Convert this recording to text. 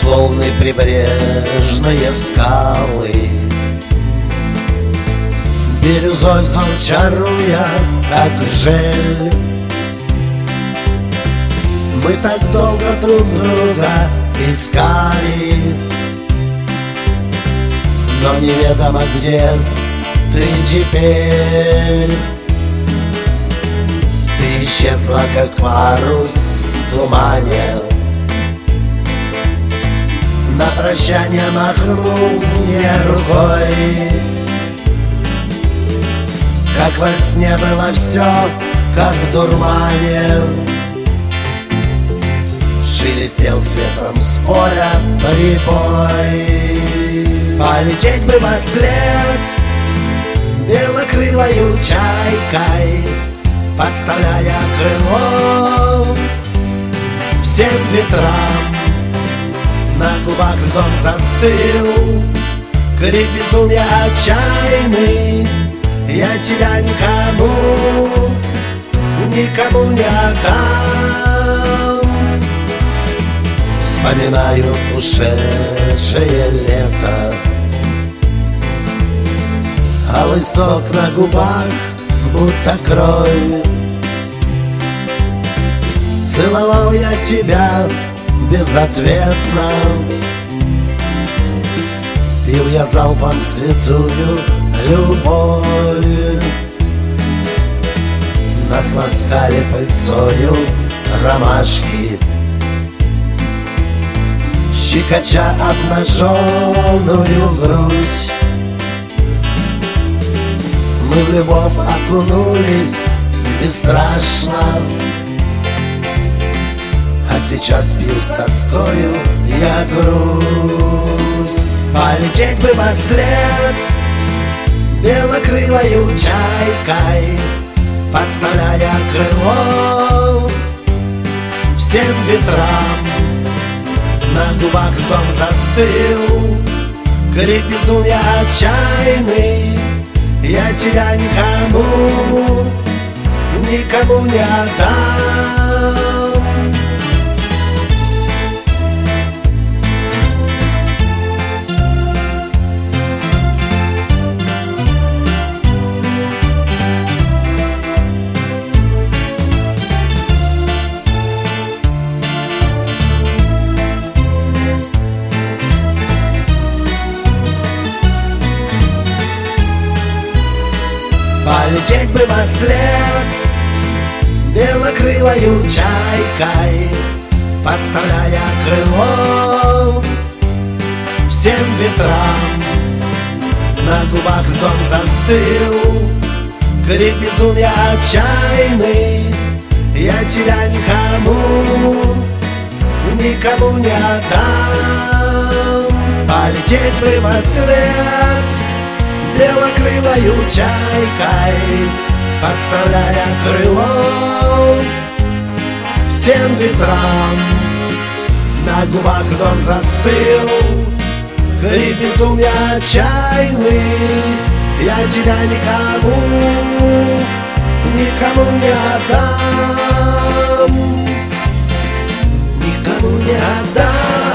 волны, прибрежные скалы, бирюзой взор чаруя, как жель. Мы так долго друг друга искали, но неведомо где ты теперь. Ты исчезла, как парус в тумане, на прощание махнув мне рукой. Как во сне было все, как в дурмане, шелестел с ветром споря прибой. Полететь бы во след белокрылою чайкой, подставляя крыло всем ветрам. На губах льдом застыл крик безумия отчаянный. Я тебя никому, никому не отдам. Вспоминаю ушедшее лето, алый сок на губах, будто кровь. Целовал я тебя безответно, пил я залпом святую любовь. Нас ласкали пыльцою ромашки, щекоча обнаженную грудь. Мы в любовь окунулись бесстрашно, а сейчас пью с тоскою я грусть. Полететь бы во след белокрылою чайкой, подставляя крыло всем ветрам. На губах льдом застыл крик безумия отчаянный. Я тебя никому, никому не отдам. Полететь бы во след белокрылою чайкой, подставляя крыло всем ветрам. На губах льдом застыл крик безумия отчаянный. Я тебя никому, никому не отдам. Полететь бы во след белокрылою чайкой, подставляя крыло всем ветрам. На губах льдом застыл крик безумия отчаянный. Я тебя никому, никому не отдам, никому не отдам.